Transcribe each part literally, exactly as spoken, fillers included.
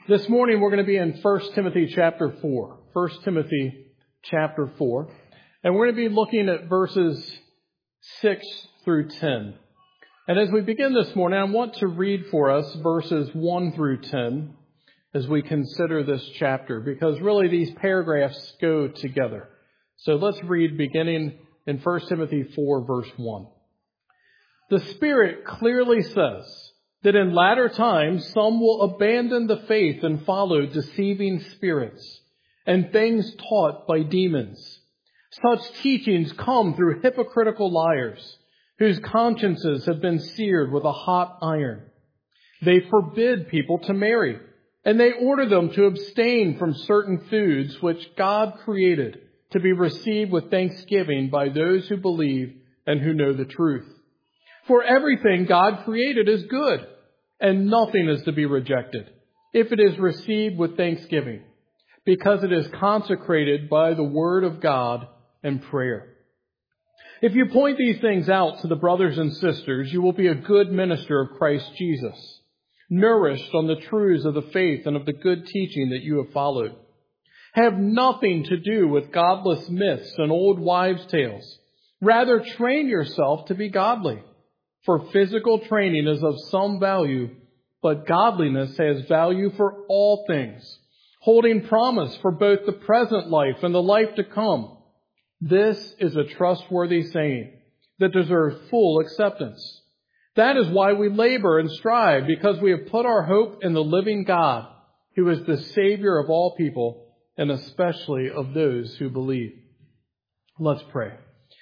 This morning we're going to be in First Timothy chapter four. First Timothy chapter four. And we're going to be looking at verses six through ten. And as we begin this morning, I want to read for us verses one through ten as we consider this chapter, because really these paragraphs go together. So let's read beginning in First Timothy four, verse one. The Spirit clearly says that in latter times some will abandon the faith and follow deceiving spirits and things taught by demons. Such teachings come through hypocritical liars whose consciences have been seared with a hot iron. They forbid people to marry, and they order them to abstain from certain foods which God created to be received with thanksgiving by those who believe and who know the truth. For everything God created is good, and nothing is to be rejected if it is received with thanksgiving, because it is consecrated by the word of God and prayer. If you point these things out to the brothers and sisters, you will be a good minister of Christ Jesus, nourished on the truths of the faith and of the good teaching that you have followed. Have nothing to do with godless myths and old wives' tales. Rather, train yourself to be godly. For physical training is of some value, but godliness has value for all things, holding promise for both the present life and the life to come. This is a trustworthy saying that deserves full acceptance. That is why we labor and strive, because we have put our hope in the living God, who is the Savior of all people, and especially of those who believe. Let's pray.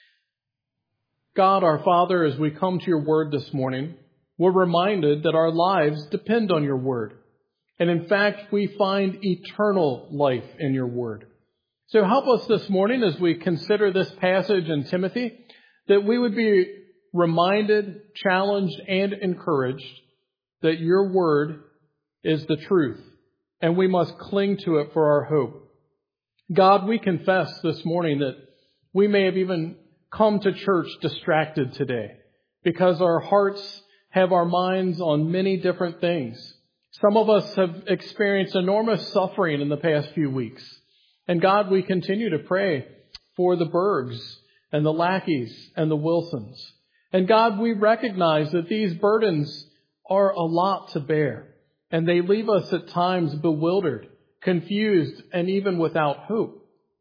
God, our Father, as we come to your word this morning, we're reminded that our lives depend on your word. And in fact, we find eternal life in your word. So help us this morning as we consider this passage in Timothy, that we would be reminded, challenged, and encouraged that your word is the truth, and we must cling to it for our hope. God, we confess this morning that we may have even come to church distracted today because our hearts have our minds on many different things. Some of us have experienced enormous suffering in the past few weeks. And God, we continue to pray for the Bergs and the Lackeys and the Wilsons. And God, we recognize that these burdens are a lot to bear, and they leave us at times bewildered, confused, and even without hope.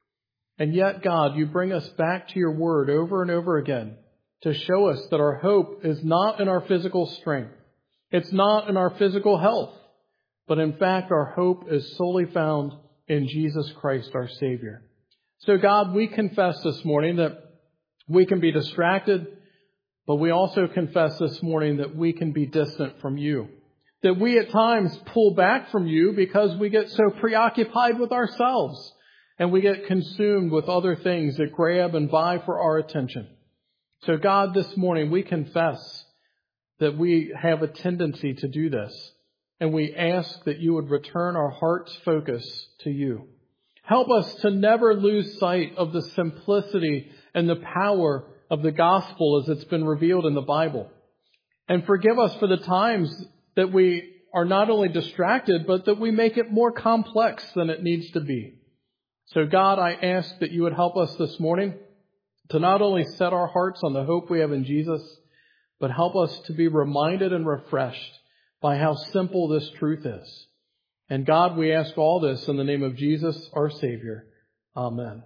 And yet, God, you bring us back to your word over and over again to show us that our hope is not in our physical strength. It's not in our physical health. But in fact, our hope is solely found in Jesus Christ, our Savior. So God, we confess this morning that we can be distracted, but we also confess this morning that we can be distant from you. That we at times pull back from you because we get so preoccupied with ourselves. And we get consumed with other things that grab and vie for our attention. So God, this morning we confess that we have a tendency to do this. And we ask that you would return our heart's focus to you. Help us to never lose sight of the simplicity and the power of the gospel as it's been revealed in the Bible. And forgive us for the times that we are not only distracted, but that we make it more complex than it needs to be. So God, I ask that you would help us this morning to not only set our hearts on the hope we have in Jesus, but help us to be reminded and refreshed by how simple this truth is. And God, we ask all this in the name of Jesus, our Savior. Amen.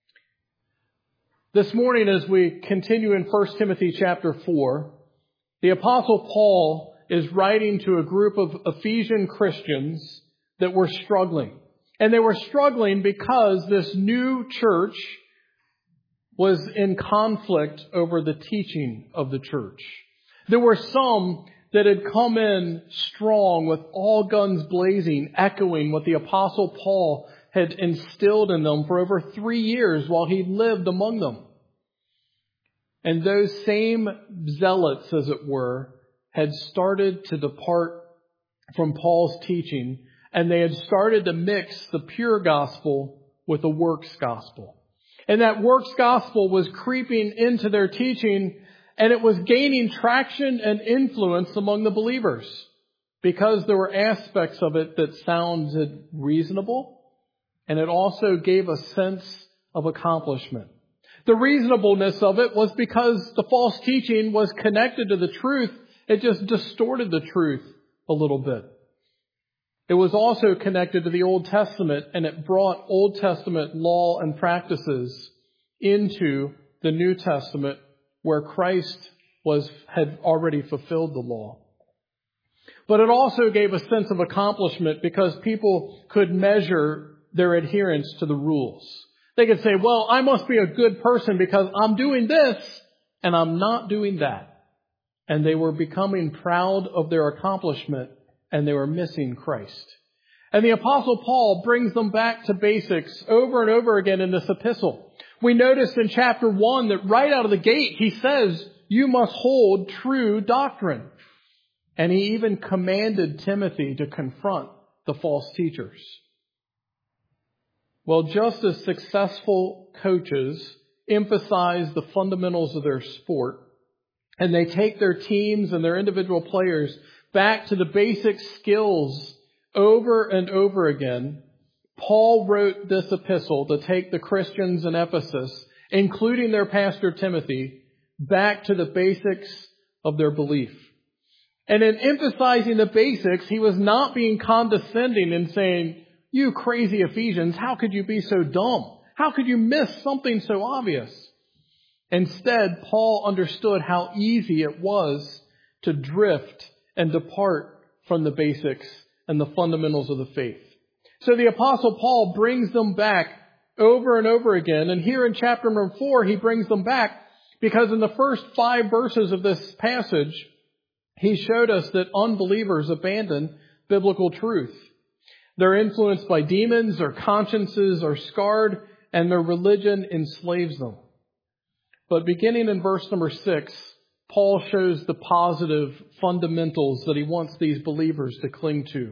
This morning, as we continue in First Timothy chapter four, the Apostle Paul is writing to a group of Ephesian Christians that were struggling. And they were struggling because this new church was in conflict over the teaching of the church. There were some that had come in strong with all guns blazing, echoing what the Apostle Paul had instilled in them for over three years while he lived among them. And those same zealots, as it were, had started to depart from Paul's teaching, and they had started to mix the pure gospel with the works gospel. And that works gospel was creeping into their teaching, and it was gaining traction and influence among the believers. because there were aspects of it that sounded reasonable, and it also gave a sense of accomplishment. The reasonableness of it was because the false teaching was connected to the truth. It just distorted the truth a little bit. It was also connected to the Old Testament, and it brought Old Testament law and practices into the New Testament, where Christ was had already fulfilled the law. But it also gave a sense of accomplishment because people could measure their adherence to the rules. They could say, well, I must be a good person because I'm doing this and I'm not doing that. And they were becoming proud of their accomplishment, and they were missing Christ. And the Apostle Paul brings them back to basics over and over again in this epistle. We noticed in chapter one that right out of the gate, he says, you must hold true doctrine. And he even commanded Timothy to confront the false teachers. Well, just as successful coaches emphasize the fundamentals of their sport, and they take their teams and their individual players back to the basic skills over and over again, Paul wrote this epistle to take the Christians in Ephesus, including their pastor Timothy, back to the basics of their belief. And in emphasizing the basics, he was not being condescending and saying, you crazy Ephesians, how could you be so dumb? How could you miss something so obvious? Instead, Paul understood how easy it was to drift and depart from the basics and the fundamentals of the faith. So the Apostle Paul brings them back over and over again. And here in chapter number four, he brings them back because in the first five verses of this passage, he showed us that unbelievers abandon biblical truth. They're influenced by demons, their consciences are scarred, and their religion enslaves them. But beginning in verse number six, Paul shows the positive fundamentals that he wants these believers to cling to.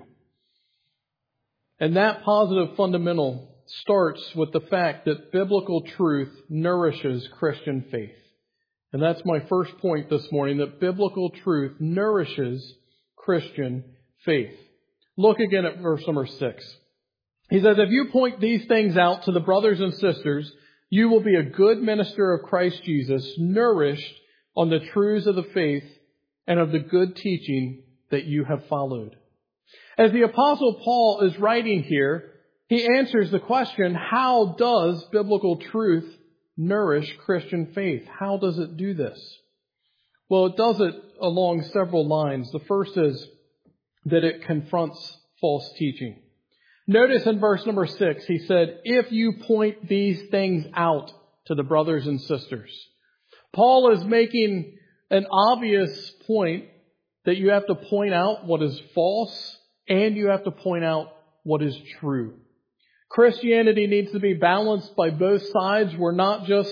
And that positive fundamental starts with the fact that biblical truth nourishes Christian faith. And that's my first point this morning, that biblical truth nourishes Christian faith. Look again at verse number six. He says, if you point these things out to the brothers and sisters, you will be a good minister of Christ Jesus, nourished on the truths of the faith and of the good teaching that you have followed. As the Apostle Paul is writing here, he answers the question, how does biblical truth nourish Christian faith? How does it do this? Well, it does it along several lines. The first is that it confronts false teaching. Notice in verse number six, he said, if you point these things out to the brothers and sisters. Paul is making an obvious point that you have to point out what is false and you have to point out what is true. Christianity needs to be balanced by both sides. We're not just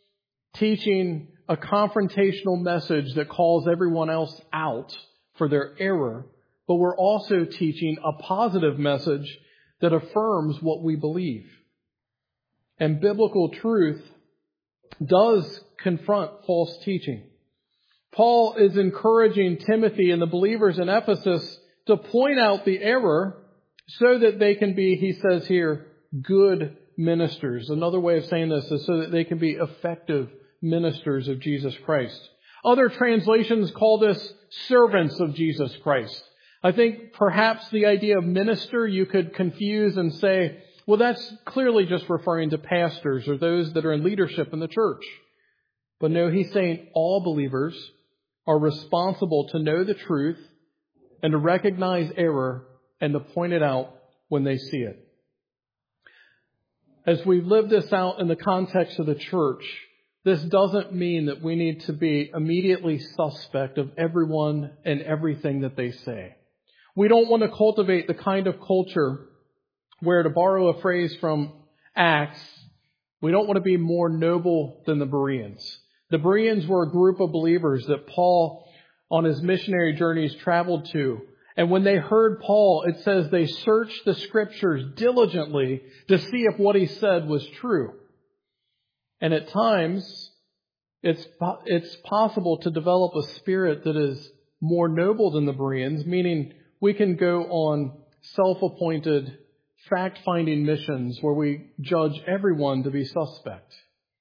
teaching a confrontational message that calls everyone else out for their error, but we're also teaching a positive message that affirms what we believe. And biblical truth does confront false teaching. Paul is encouraging Timothy and the believers in Ephesus to point out the error so that they can be, he says here, good ministers. Another way of saying this is so that they can be effective ministers of Jesus Christ. Other translations call this servants of Jesus Christ. I think perhaps the idea of minister you could confuse and say, well, that's clearly just referring to pastors or those that are in leadership in the church. But no, he's saying all believers are responsible to know the truth and to recognize error and to point it out when they see it. As we live this out in the context of the church, this doesn't mean that we need to be immediately suspect of everyone and everything that they say. We don't want to cultivate the kind of culture where, to borrow a phrase from Acts, we don't want to be more noble than the Bereans. The Bereans were a group of believers that Paul, on his missionary journeys, traveled to. And when they heard Paul, it says they searched the scriptures diligently to see if what he said was true. And at times, it's, it's possible to develop a spirit that is more noble than the Bereans, meaning we can go on self-appointed fact-finding missions where we judge everyone to be suspect.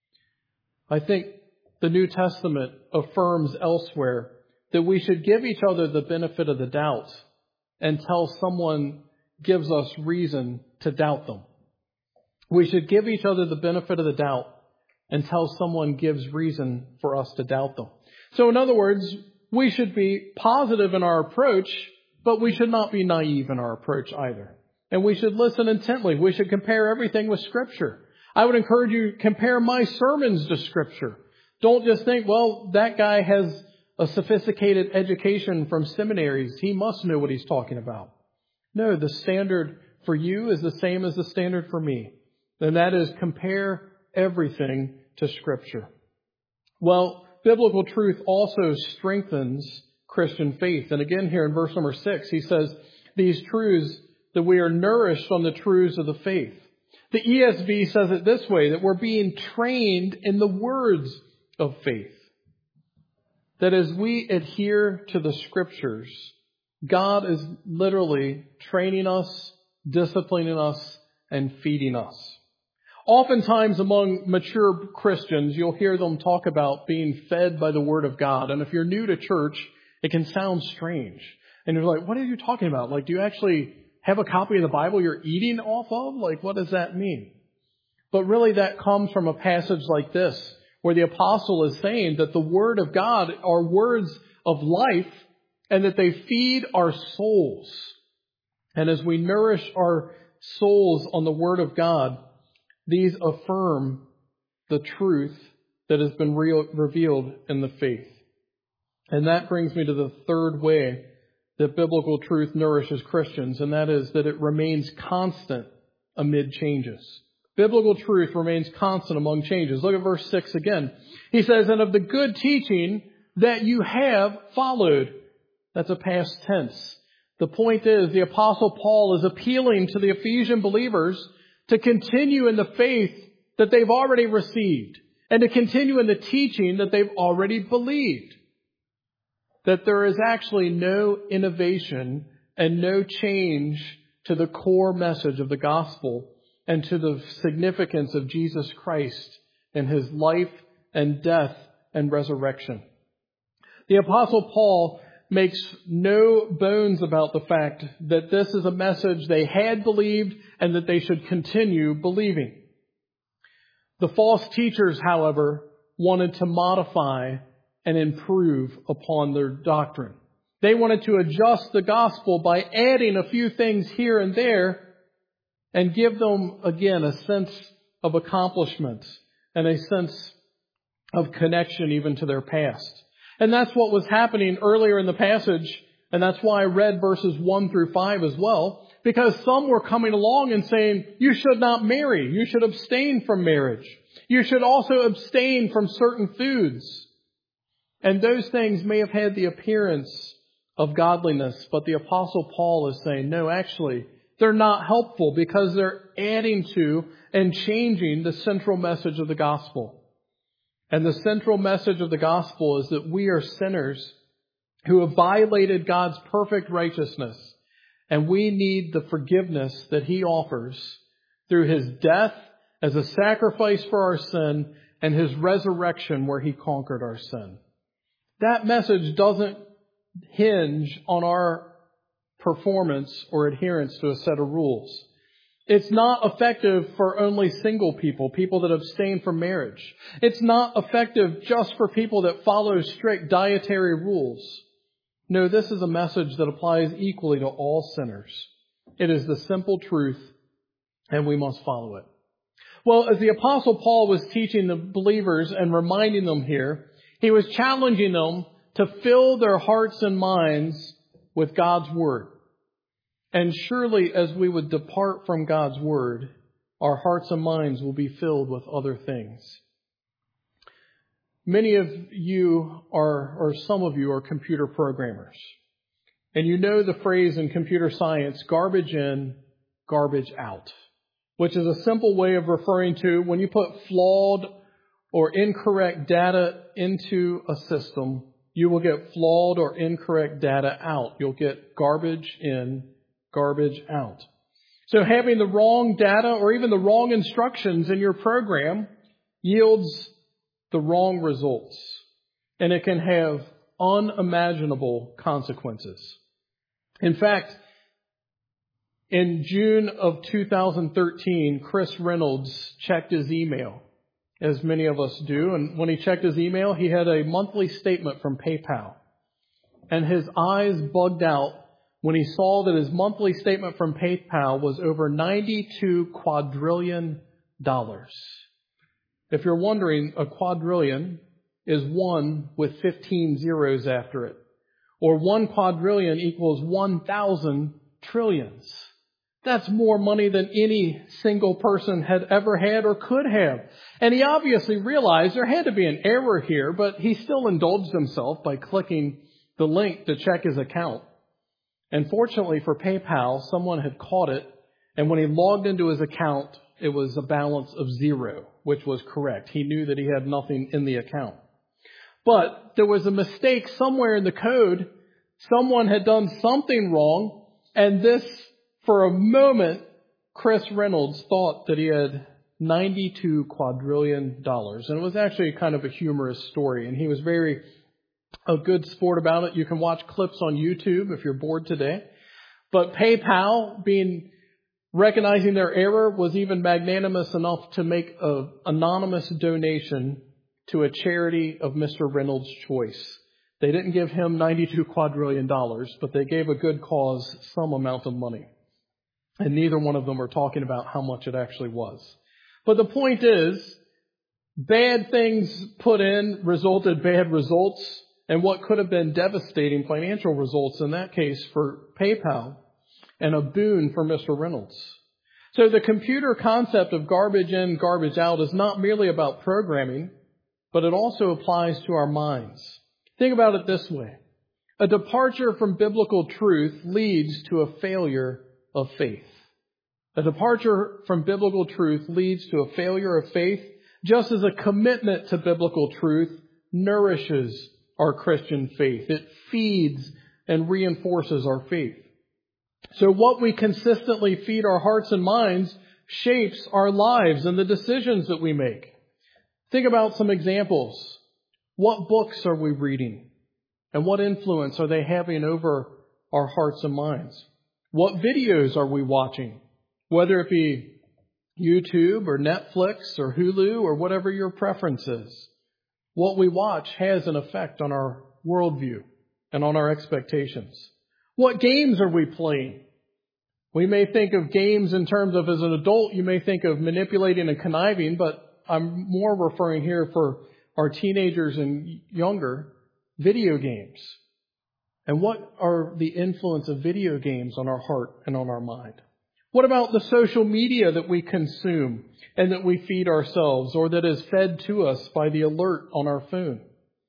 I think the New Testament affirms elsewhere that we should give each other the benefit of the doubt until someone gives us reason to doubt them. We should give each other the benefit of the doubt until someone gives reason for us to doubt them. So in other words, we should be positive in our approach, but we should not be naive in our approach either. And we should listen intently. We should compare everything with Scripture. I would encourage you to compare my sermons to Scripture. Don't just think, well, that guy has a sophisticated education from seminaries. He must know what he's talking about. No, the standard for you is the same as the standard for me. And that is compare everything to Scripture. Well, biblical truth also strengthens Christian faith. And again, here in verse number six, he says, these truths that we are nourished on the truths of the faith. The E S V says it this way, that we're being trained in the words of faith. That as we adhere to the Scriptures, God is literally training us, disciplining us, and feeding us. Oftentimes among mature Christians, you'll hear them talk about being fed by the Word of God. And if you're new to church, it can sound strange. And you're like, what are you talking about? Like, do you actually have a copy of the Bible you're eating off of? Like, what does that mean? But really that comes from a passage like this, where the apostle is saying that the Word of God are words of life and that they feed our souls. And as we nourish our souls on the Word of God, these affirm the truth that has been re- revealed in the faith. And that brings me to the third way that biblical truth nourishes Christians, and that is that it remains constant amid changes. Biblical truth remains constant among changes. Look at verse six again. He says, and of the good teaching that you have followed. That's a past tense. The point is, the Apostle Paul is appealing to the Ephesian believers to continue in the faith that they've already received and to continue in the teaching that they've already believed. That there is actually no innovation and no change to the core message of the gospel and to the significance of Jesus Christ and His life and death and resurrection. The Apostle Paul makes no bones about the fact that this is a message they had believed and that they should continue believing. The false teachers, however, wanted to modify and improve upon their doctrine. They wanted to adjust the gospel by adding a few things here and there and give them, again, a sense of accomplishment and a sense of connection even to their past. And that's what was happening earlier in the passage, and that's why I read verses one through five as well, because some were coming along and saying, you should not marry, you should abstain from marriage. You should also abstain from certain foods. And those things may have had the appearance of godliness, but the Apostle Paul is saying, no, actually, they're not helpful because they're adding to and changing the central message of the gospel. And the central message of the gospel is that we are sinners who have violated God's perfect righteousness, and we need the forgiveness that He offers through His death as a sacrifice for our sin and His resurrection where He conquered our sin. That message doesn't hinge on our performance or adherence to a set of rules. It's not effective for only single people, people that abstain from marriage. It's not effective just for people that follow strict dietary rules. No, this is a message that applies equally to all sinners. It is the simple truth, and we must follow it. Well, as the Apostle Paul was teaching the believers and reminding them here, he was challenging them to fill their hearts and minds with God's Word. And surely as we would depart from God's Word, our hearts and minds will be filled with other things. Many of you are, or some of you are computer programmers. And you know the phrase in computer science, garbage in, garbage out, which is a simple way of referring to when you put flawed or incorrect data into a system, you will get flawed or incorrect data out. You'll get garbage in, garbage out. So having the wrong data or even the wrong instructions in your program yields the wrong results. And it can have unimaginable consequences. In fact, in June of two thousand thirteen, Chris Reynolds checked his email, as many of us do. And when he checked his email, he had a monthly statement from PayPal. And his eyes bugged out when he saw that his monthly statement from PayPal was over ninety-two quadrillion dollars. If you're wondering, a quadrillion is one with fifteen zeros after it. Or one quadrillion equals one thousand trillions. That's more money than any single person had ever had or could have. And he obviously realized there had to be an error here, but he still indulged himself by clicking the link to check his account. And fortunately for PayPal, someone had caught it, and when he logged into his account, it was a balance of zero, which was correct. He knew that he had nothing in the account. But there was a mistake somewhere in the code. Someone had done something wrong, and this, for a moment, Chris Reynolds thought that he had ninety-two quadrillion dollars. And it was actually kind of a humorous story, and he was very a good sport about it. You can watch clips on YouTube if you're bored today. But PayPal, being recognizing their error, was even magnanimous enough to make an anonymous donation to a charity of Mister Reynolds' choice. They didn't give him ninety-two quadrillion dollars, but they gave a good cause some amount of money. And neither one of them are talking about how much it actually was. But the point is, bad things put in resulted bad results, and what could have been devastating financial results in that case for PayPal, and a boon for Mister Reynolds. So the computer concept of garbage in, garbage out is not merely about programming, but it also applies to our minds. Think about it this way. A departure from biblical truth leads to a failure of faith. A departure from biblical truth leads to a failure of faith, just as a commitment to biblical truth nourishes our Christian faith. It feeds and reinforces our faith. So what we consistently feed our hearts and minds shapes our lives and the decisions that we make. Think about some examples. What books are we reading? And what influence are they having over our hearts and minds? What videos are we watching? Whether it be YouTube or Netflix or Hulu or whatever your preference is. What we watch has an effect on our worldview and on our expectations. What games are we playing? We may think of games in terms of, as an adult, you may think of manipulating and conniving, but I'm more referring here for our teenagers and younger, video games. And what are the influence of video games on our heart and on our mind? What about the social media that we consume and that we feed ourselves, or that is fed to us by the alert on our phone?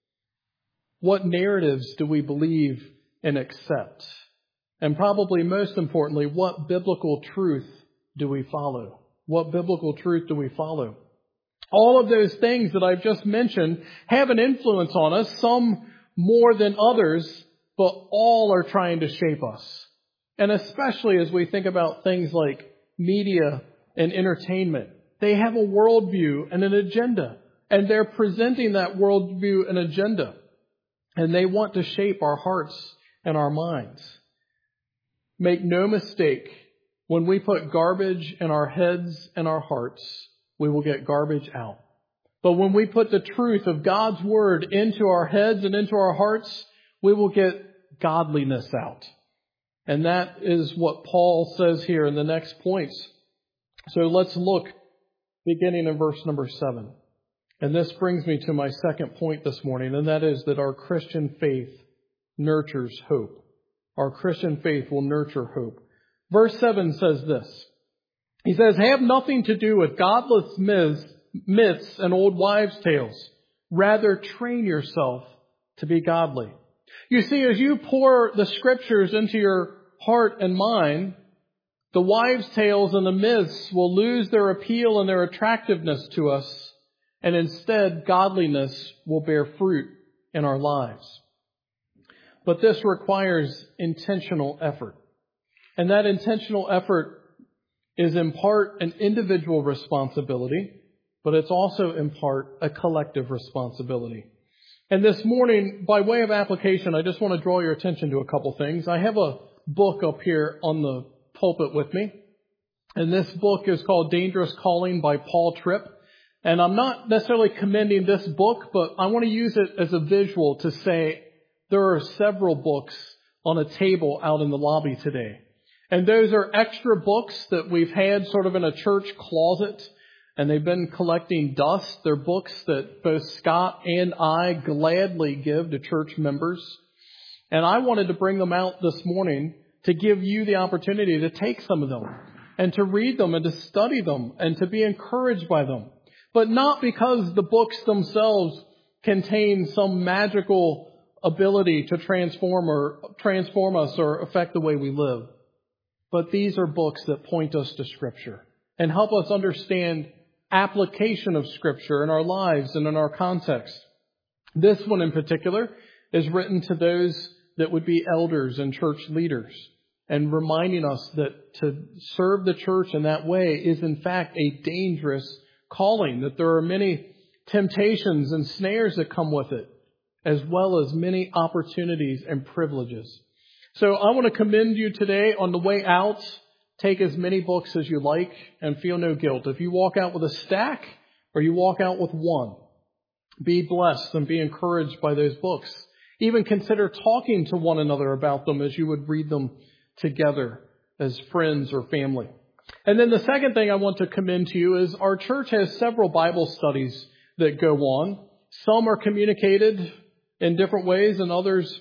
What narratives do we believe and accept? And probably most importantly, what biblical truth do we follow? What biblical truth do we follow? All of those things that I've just mentioned have an influence on us, some more than others, but all are trying to shape us. And especially as we think about things like media and entertainment, they have a worldview and an agenda, and they're presenting that worldview and agenda, and they want to shape our hearts and our minds. Make no mistake, when we put garbage in our heads and our hearts, we will get garbage out. But when we put the truth of God's Word into our heads and into our hearts, we will get godliness out. And that is what Paul says here in the next points. So let's look beginning in verse number seven. And this brings me to my second point this morning, and that is that our Christian faith nurtures hope. Our Christian faith will nurture hope. Verse seven says this. He says, have nothing to do with godless myths, myths and old wives' tales. Rather, train yourself to be godly. You see, as you pour the Scriptures into your heart and mind, the wives' tales and the myths will lose their appeal and their attractiveness to us, and instead godliness will bear fruit in our lives. but this requires intentional effort. And that intentional effort is in part an individual responsibility, but it's also in part a collective responsibility. And this morning, by way of application, I just want to draw your attention to a couple things. I have a book up here on the pulpit with me, and this book is called Dangerous Calling by Paul Tripp. And I'm not necessarily commending this book, but I want to use it as a visual to say there are several books on a table out in the lobby today. And those are extra books that we've had sort of in a church closet, and they've been collecting dust. They're books that both Scott and I gladly give to church members. And I wanted to bring them out this morning to give you the opportunity to take some of them and to read them and to study them and to be encouraged by them. But not because the books themselves contain some magical ability to transform or transform us or affect the way we live. But these are books that point us to Scripture and help us understand application of Scripture in our lives and in our context. This one in particular is written to those that would be elders and church leaders, and reminding us that to serve the church in that way is in fact a dangerous calling, that there are many temptations and snares that come with it, as well as many opportunities and privileges. So I want to commend you today on the way out. Take as many books as you like and feel no guilt. If you walk out with a stack or you walk out with one, be blessed and be encouraged by those books. Even consider talking to one another about them as you would read them together as friends or family. And then the second thing I want to commend to you is our church has several Bible studies that go on. Some are communicated in different ways and others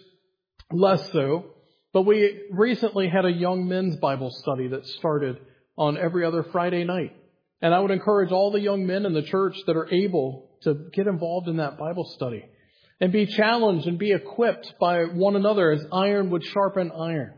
less so. But we recently had a young men's Bible study that started on every other Friday night. And I would encourage all the young men in the church that are able to get involved in that Bible study and be challenged and be equipped by one another as iron would sharpen iron.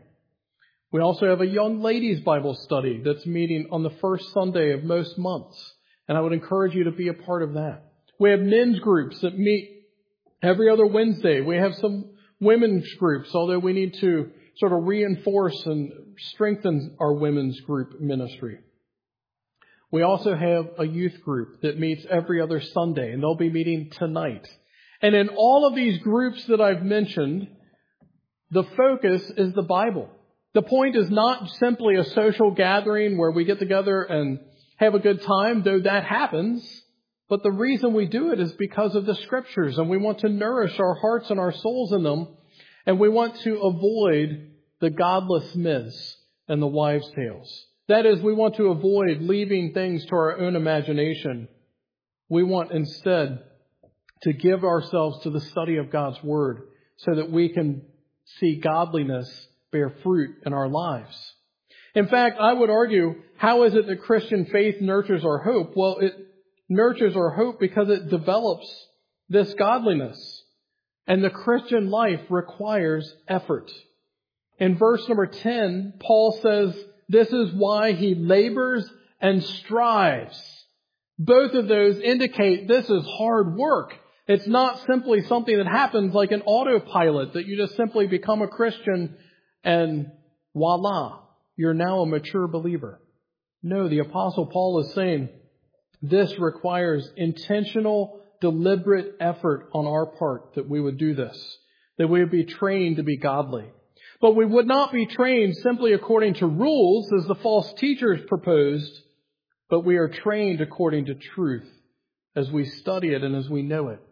We also have a young ladies Bible study that's meeting on the first Sunday of most months. And I would encourage you to be a part of that. We have men's groups that meet every other Wednesday. We have some women's groups, although we need to sort of reinforce and strengthen our women's group ministry. We also have a youth group that meets every other Sunday, and they'll be meeting tonight. And in all of these groups that I've mentioned, the focus is the Bible. The point is not simply a social gathering where we get together and have a good time, though that happens. But the reason we do it is because of the Scriptures, and we want to nourish our hearts and our souls in them. And we want to avoid the godless myths and the wives' tales. That is, we want to avoid leaving things to our own imagination. We want instead to give ourselves to the study of God's Word so that we can see godliness bear fruit in our lives. In fact, I would argue, how is it that Christian faith nurtures our hope? Well, it nurtures our hope because it develops this godliness. And the Christian life requires effort. In verse number ten, Paul says, this is why he labors and strives. Both of those indicate this is hard work. It's not simply something that happens like an autopilot, that you just simply become a Christian and voila, you're now a mature believer. No, the Apostle Paul is saying this requires intentional deliberate effort on our part that we would do this, that we would be trained to be godly. But we would not be trained simply according to rules as the false teachers proposed, but we are trained according to truth as we study it and as we know it.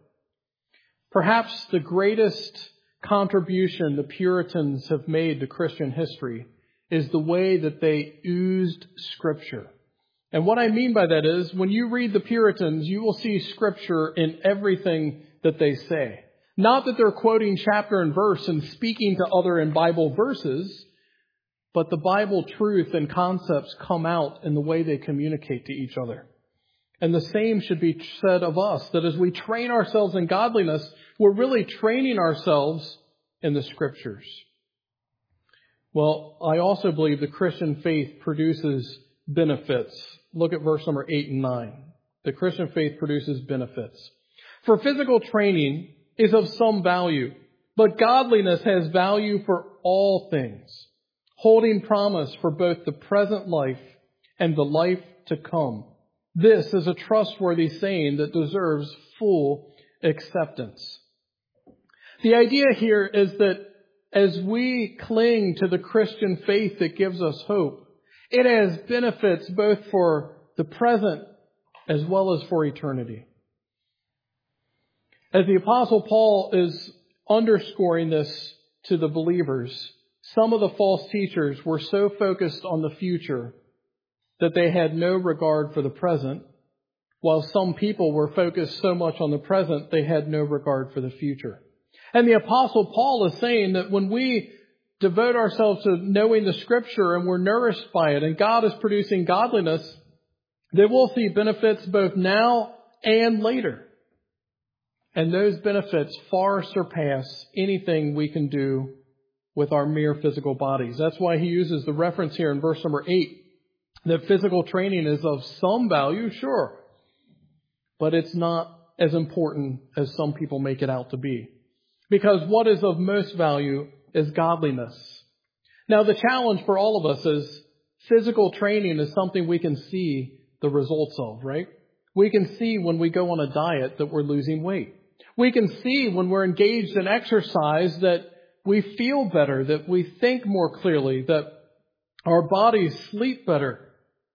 Perhaps the greatest contribution the Puritans have made to Christian history is the way that they oozed Scripture. And what I mean by that is, when you read the Puritans, you will see Scripture in everything that they say. Not that they're quoting chapter and verse and speaking to other in Bible verses, but the Bible truth and concepts come out in the way they communicate to each other. And the same should be said of us, that as we train ourselves in godliness, we're really training ourselves in the Scriptures. Well, I also believe the Christian faith produces benefits. Look at verse number eight and nine. The Christian faith produces benefits. For physical training is of some value, But godliness has value for all things, holding promise for both the present life and the life to come. This is a trustworthy saying that deserves full acceptance. The idea here is that as we cling to the Christian faith that gives us hope, it has benefits both for the present as well as for eternity. As the Apostle Paul is underscoring this to the believers, some of the false teachers were so focused on the future that they had no regard for the present, while some people were focused so much on the present they had no regard for the future. And the Apostle Paul is saying that when we devote ourselves to knowing the Scripture and we're nourished by it and God is producing godliness, that we'll see benefits both now and later. And those benefits far surpass anything we can do with our mere physical bodies. That's why he uses the reference here in verse number eight, that physical training is of some value, sure, but it's not as important as some people make it out to be. Because what is of most value is godliness. Now, the challenge for all of us is physical training is something we can see the results of, right? We can see when we go on a diet that we're losing weight. We can see when we're engaged in exercise that we feel better, that we think more clearly, that our bodies sleep better.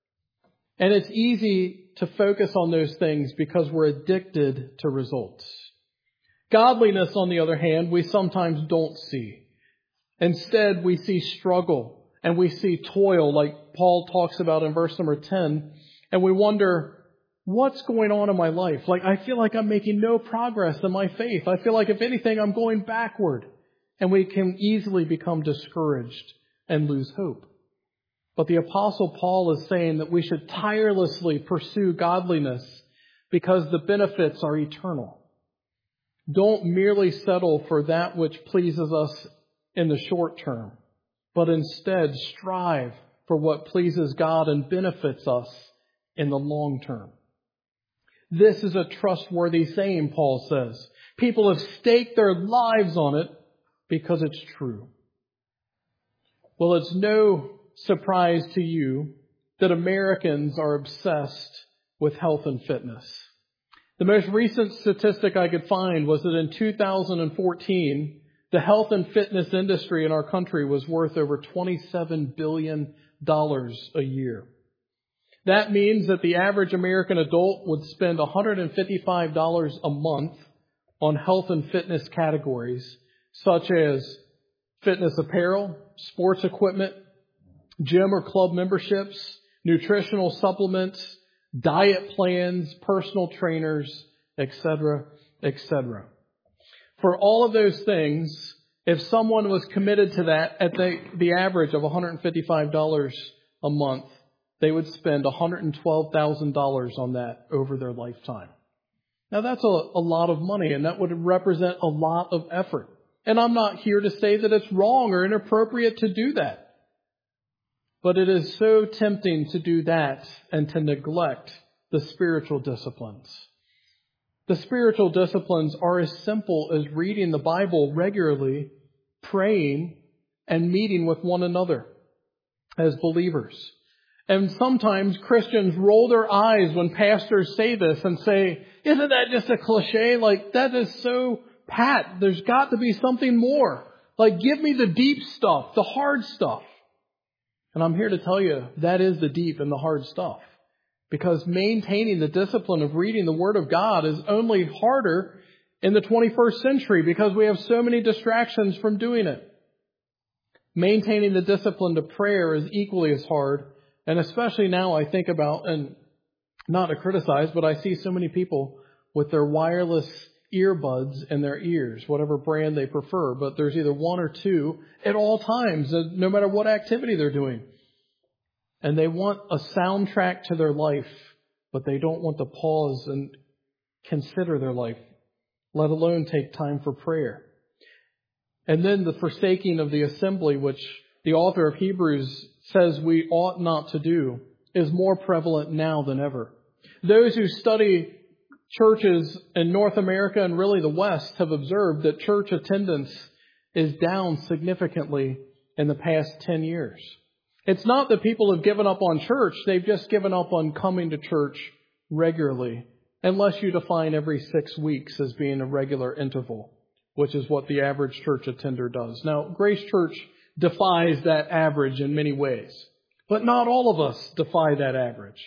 And it's easy to focus on those things because we're addicted to results. Godliness, on the other hand, we sometimes don't see. Instead, we see struggle and we see toil, like Paul talks about in verse number ten, and we wonder, what's going on in my life? Like, I feel like I'm making no progress in my faith. I feel like, if anything, I'm going backward. And we can easily become discouraged and lose hope. But the Apostle Paul is saying that we should tirelessly pursue godliness because the benefits are eternal. Don't merely settle for that which pleases us in the short term, but instead strive for what pleases God and benefits us in the long term. This is a trustworthy saying, Paul says. People have staked their lives on it because it's true. Well, it's no surprise to you that Americans are obsessed with health and fitness. The most recent statistic I could find was that in two thousand fourteen, the health and fitness industry in our country was worth over twenty-seven billion dollars a year. That means that the average American adult would spend one hundred fifty-five dollars a month on health and fitness categories such as fitness apparel, sports equipment, gym or club memberships, nutritional supplements, diet plans, personal trainers, et cetera, et cetera. For all of those things, if someone was committed to that at the, the average of one hundred fifty-five dollars a month, they would spend one hundred twelve thousand dollars on that over their lifetime. Now, that's a, a lot of money, and that would represent a lot of effort. And I'm not here to say that it's wrong or inappropriate to do that. But it is so tempting to do that and to neglect the spiritual disciplines. The spiritual disciplines are as simple as reading the Bible regularly, praying, and meeting with one another as believers. And sometimes Christians roll their eyes when pastors say this and say, isn't that just a cliche? Like, that is so pat. There's got to be something more. Like, give me the deep stuff, the hard stuff. And I'm here to tell you that is the deep and the hard stuff. Because maintaining the discipline of reading the Word of God is only harder in the twenty-first century because we have so many distractions from doing it. Maintaining the discipline to prayer is equally as hard. And especially now I think about, and not to criticize, but I see so many people with their wireless earbuds in their ears, whatever brand they prefer, but there's either one or two at all times, no matter what activity they're doing. And they want a soundtrack to their life, but they don't want to pause and consider their life, let alone take time for prayer. And then the forsaking of the assembly, which the author of Hebrews says we ought not to do, is more prevalent now than ever. Those who study churches in North America and really the West have observed that church attendance is down significantly in the past ten years. It's not that people have given up on church. They've just given up on coming to church regularly, unless you define every six weeks as being a regular interval, which is what the average church attender does. Now, Grace Church defies that average in many ways, but not all of us defy that average.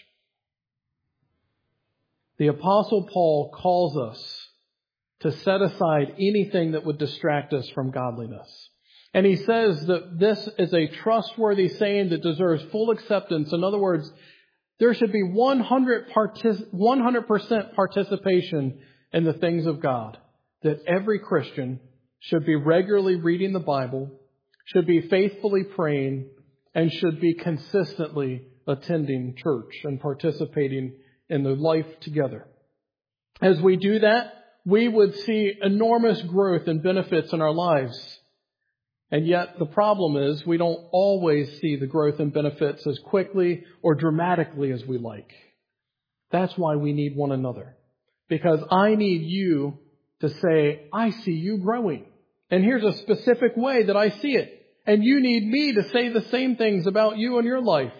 The Apostle Paul calls us to set aside anything that would distract us from godliness. And he says that this is a trustworthy saying that deserves full acceptance. In other words, there should be one hundred percent participation in the things of God. That every Christian should be regularly reading the Bible, should be faithfully praying, and should be consistently attending church and participating in the life together. As we do that, we would see enormous growth and benefits in our lives. And yet the problem is we don't always see the growth and benefits as quickly or dramatically as we like. That's why we need one another. Because I need you to say, I see you growing. And here's a specific way that I see it. And you need me to say the same things about you and your life.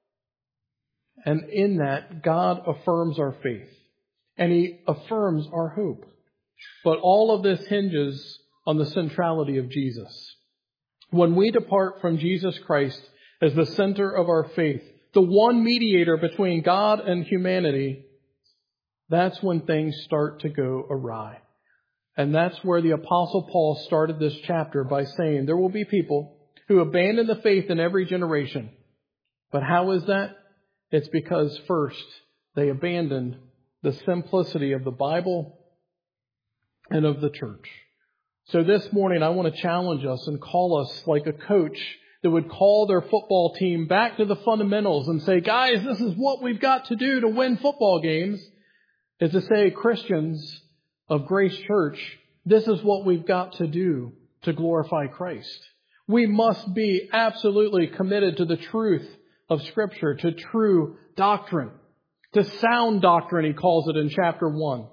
And in that, God affirms our faith. And He affirms our hope. But all of this hinges on the centrality of Jesus. When we depart from Jesus Christ as the center of our faith, the one mediator between God and humanity, that's when things start to go awry. And that's where the Apostle Paul started this chapter by saying there will be people who abandon the faith in every generation. But how is that? It's because first they abandoned the simplicity of the Bible and of the church. So this morning I want to challenge us and call us like a coach that would call their football team back to the fundamentals and say, guys, this is what we've got to do to win football games. Is to say, Christians of Grace Church, this is what we've got to do to glorify Christ. We must be absolutely committed to the truth of Scripture, to true doctrine, to sound doctrine, he calls it in chapter one.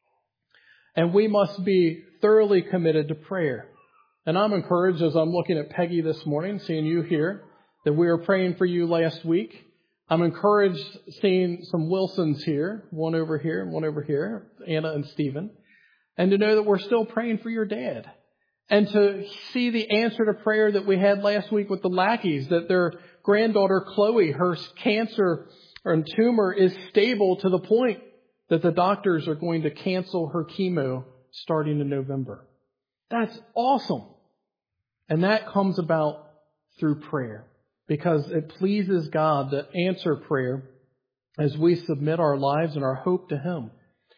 And we must be thoroughly committed to prayer. And I'm encouraged as I'm looking at Peggy this morning, seeing you here, that we were praying for you last week. I'm encouraged seeing some Wilsons here, one over here and one over here, Anna and Stephen, and to know that we're still praying for your dad. And to see the answer to prayer that we had last week with the Lackeys, that their granddaughter Chloe, her cancer or tumor is stable to the point that the doctors are going to cancel her chemo starting in November. That's awesome. And that comes about through prayer, because it pleases God to answer prayer as we submit our lives and our hope to Him.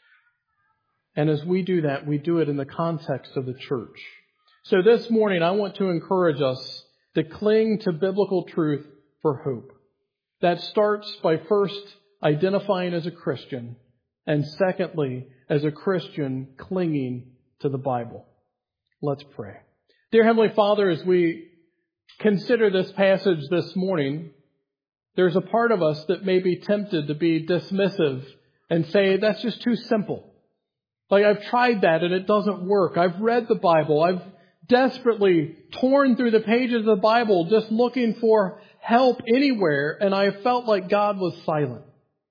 And as we do that, we do it in the context of the church. So this morning, I want to encourage us to cling to biblical truth for hope. That starts by first identifying as a Christian, and secondly, as a Christian clinging to the Bible. Let's pray. Dear Heavenly Father, as we consider this passage this morning, there's a part of us that may be tempted to be dismissive and say, that's just too simple. Like, I've tried that and it doesn't work. I've read the Bible. I've desperately torn through the pages of the Bible just looking for help anywhere, and I felt like God was silent.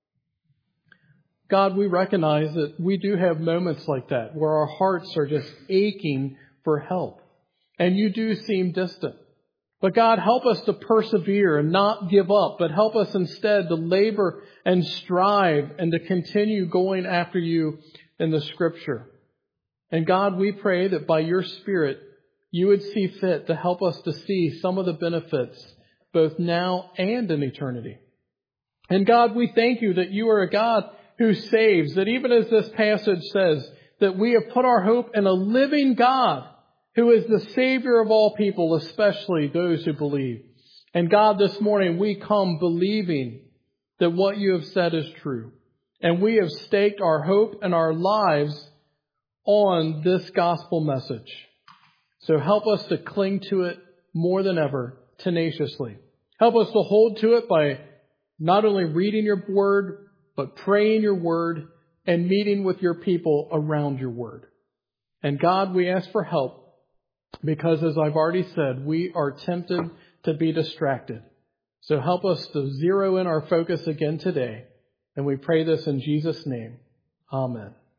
God, we recognize that we do have moments like that where our hearts are just aching for help. And you do seem distant. But God, help us to persevere and not give up, but help us instead to labor and strive and to continue going after you in the Scripture. And God, we pray that by your Spirit, you would see fit to help us to see some of the benefits both now and in eternity. And God, we thank you that you are a God who saves, that even as this passage says, that we have put our hope in a living God who is the Savior of all people, especially those who believe. And God, this morning we come believing that what you have said is true. And we have staked our hope and our lives on this gospel message. So help us to cling to it more than ever, tenaciously. Help us to hold to it by not only reading your word, but praying your word, and meeting with your people around your word. And God, we ask for help because, as I've already said, we are tempted to be distracted. So help us to zero in our focus again today. And we pray this in Jesus' name. Amen.